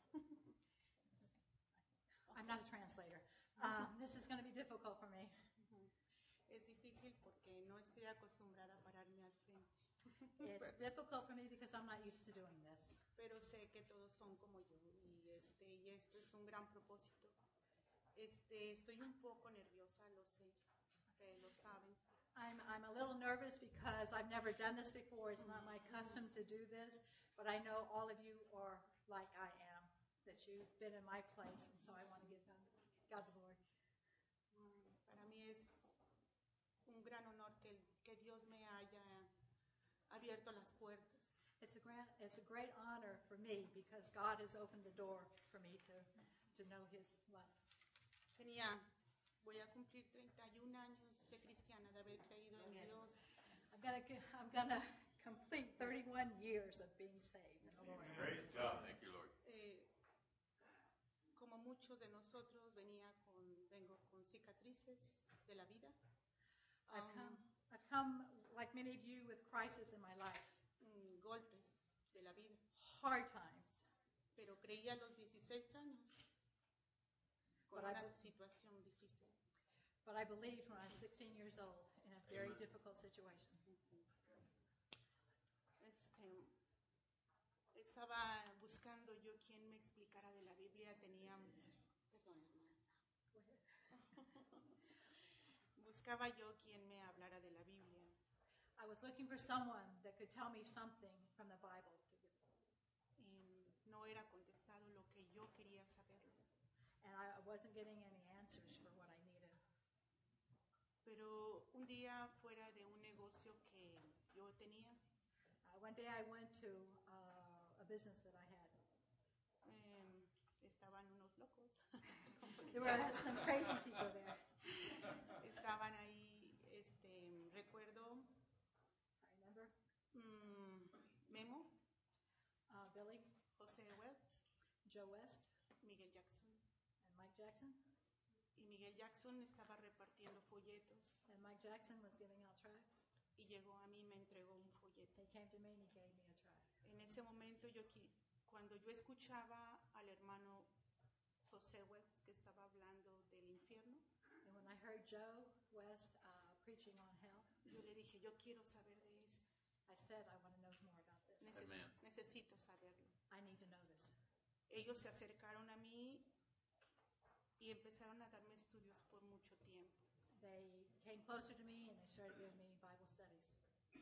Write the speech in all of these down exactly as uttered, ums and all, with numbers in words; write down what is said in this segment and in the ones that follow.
I'm not a translator. Um, this is going to be difficult for me. Es difícil porque no estoy acostumbrada a pararme al frente. It's difficult for me because I'm not used to doing this. Pero sé que todos son como yo y este y esto es un gran propósito. Este, estoy un poco nerviosa, lo sé. Ustedes lo saben. I'm I'm a little nervous because I've never done this before. It's not my custom to do this, but I know all of you are like I am, that you've been in my place, and so I want to give God, God the glory. Para mí es un gran honor que, que Dios me haya abierto las puertas. It's a grand, it's a great honor for me because God has opened the door for me to, to know His love. Tenía, voy a cumplir treinta y un años de cristiana, de haber creído en Dios. I'm gonna, I'm gonna complete thirty-one years of being saved in the Lord. Great job, thank you, Lord. Eh, como muchos de nosotros, venía con, vengo con cicatrices de la vida. I've come, I've come, like many of you, with crisis in my life. Um, golpes de la vida. Hard times. Pero creí a los dieciséis años con But una I, situación difícil. But I believed when I was sixteen years old in a very Amen. difficult situation. Este, estaba buscando yo quien me explicara de la Biblia. Tenía, perdón, buscaba yo quien me hablara de la Biblia. I was looking for someone that could tell me something from the Bible. Y no era contestado lo que yo quería saber. And I wasn't getting any answers for what I needed. Pero un día fuera de un negocio que yo tenía. Uh, one day I went to uh, a business that I had. Eh, estaban unos locos. There were some crazy people there. Estaban ahí, este, recuerdo. I remember. Mm, Memo. Uh, Billy. José West. Joe West. Miguel Jackson. And Mike Jackson. Y Miguel Jackson estaba repartiendo folletos. And Mike Jackson was giving out tracts. Y llegó a mí y me entregó un folleto. He came to me and he gave me a tract. En ese momento, yo cuando yo escuchaba al hermano José West que estaba hablando del infierno, and when I heard Joe West uh, preaching on hell, yo le dije, yo quiero saber de esto. I said, I want to know more about this. Neces- necesito saberlo. I need to know this. Ellos se acercaron a mí y empezaron a darme estudios por mucho tiempo. They came closer to me and they started giving me Bible studies.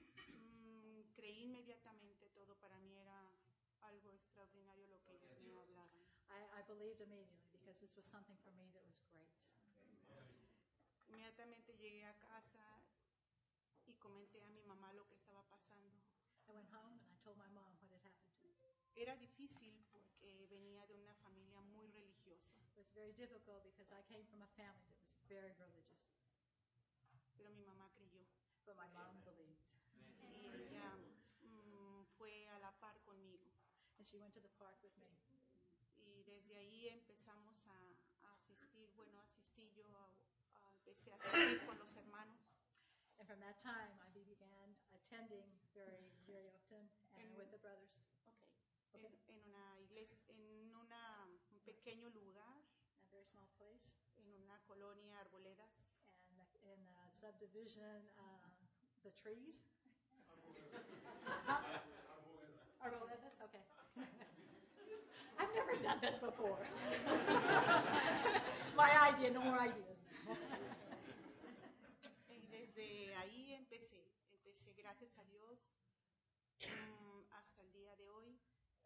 Mm, creí inmediatamente, todo para mí era algo extraordinario lo que ellos me hablaban. I, I believed immediately because this was something for me that was great. Inmediatamente llegué a casa y comenté a mi mamá lo que estaba pasando. I went home and I told my mom what had happened to me. Era difícil porque venía de una familia muy religiosa. It was very difficult because I came from a family that was very religious. Pero mi mamá creyó. But my mom believed. Y ella mm, fue a la par conmigo. And she went to the park with me. Y desde ahí empezamos a, a asistir, bueno, asistí yo, a, a, empecé a asistir con los hermanos. And from that time, I began attending very, very often and en, with the brothers. Okay. Okay. En, en una iglesia, en una, un pequeño lugar. A very small place. En una colonia Arboledas. And in a subdivision, uh, the trees. Arboledas, okay. I've never done this before. My idea, no more ideas. Y desde ahí empecé, empecé gracias a Dios um, hasta el día de hoy.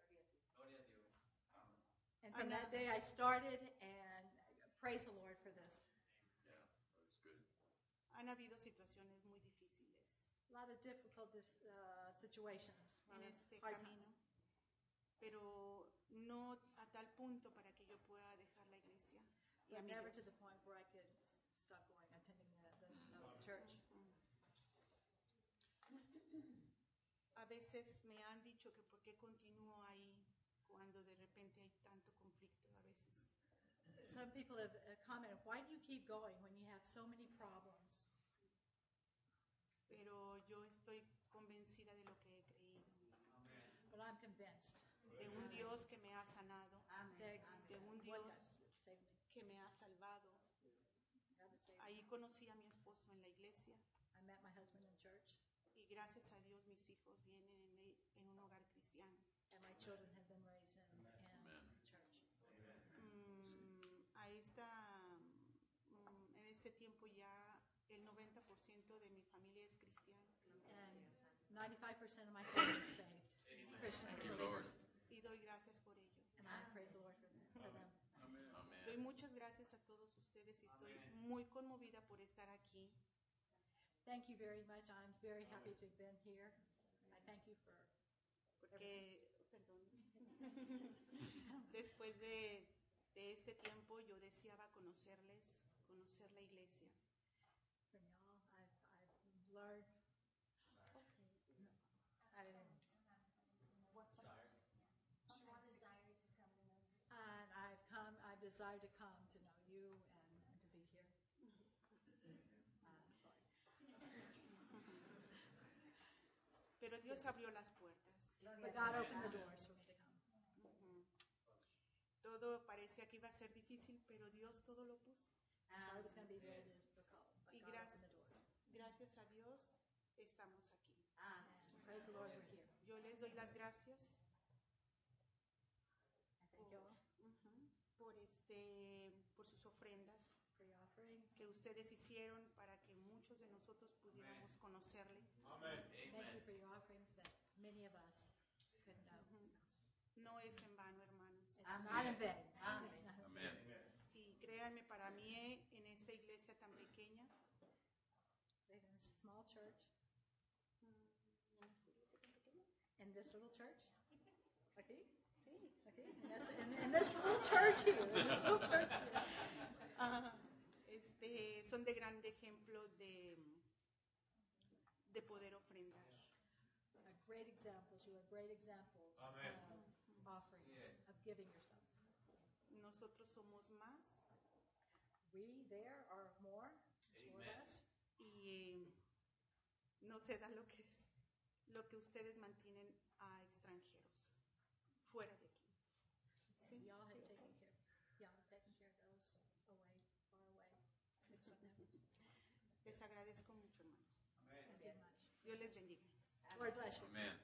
And from that day I started, and praise the Lord for this. Yeah, that was good. Han habido situaciones muy difíciles. A lot of difficult uh, situations en este camino, pero no a tal punto para que yo pueda dejar la iglesia. Y But never to the point where I could stop going, attending the, the, the church. A veces me han dicho que por qué continúo ahí cuando de repente hay tanto conflicto a veces. Some people have commented, why do you keep going when you have so many problems? Pero yo estoy convencida de lo que he creído. But I'm convinced. De un Dios que me ha sanado. beg de un one Dios God to save me. que me ha salvado. God to save me. Ahí conocí a mi esposo en la iglesia I met my husband in church, y gracias a Dios mis hijos vienen en, el- en un hogar cristiano. and my children have been raised in, in Amen. church. Mm, a esta, mm, en este tiempo ya el noventa por ciento de mi familia es cristiana And ninety-five percent of my family is saved, Christians, Thank you, Lord. believers, y doy gracias por ello. and I praise the Lord for, for them. Doy Amen. muchas gracias a todos ustedes y estoy muy conmovida por estar aquí. Thank you very much. I'm very happy to have been here. I thank you for, Porque, perdón, después de, de este tiempo yo deseaba conocerles, conocer la iglesia. from y'all. I've, I've learned. I didn't. And I've come, I've desired to come to know you and, and to be here. Uh, sorry. Pero Dios abrió las puertas. But God opened the doors for me to come. Ujú. Todo parecía que iba a ser difícil, pero Dios todo lo puso. I thought it was going to be very difficult, but Y God gracias, opened the doors. gracias a Dios estamos aquí. And praise the Lord, we're here. Yo les doy las gracias I thank you all ujú, por, este, por sus ofrendas for your offerings. que ustedes hicieron para que muchos de nosotros pudiéramos conocerle. Thank you for your offerings that many of us could know. Ujú. No es en vano, hermanos. It's not in vain. It's not in vain. Amen. Y créanme, para mí eh, en esta iglesia tan pequeña, In a small church, mm, en esta iglesia tan pequeña, in this little church, aquí, sí, aquí, in this, in, in this little church here, in this little church here. ah, este, son de grande ejemplo de, de poder ofrendar. Are great examples. You are great examples Amen. of offerings, of giving yourselves. Nosotros somos más We there are more, four of Amen. us, y eh, no se da lo que es lo que ustedes mantienen a extranjeros fuera de aquí. Sí, y'all have sí. taken care, y'all have taken care of those away, far away. That's what happens. Les agradezco mucho, hermanos. Thank you much. Dios les bendiga. Lord bless you. Amen.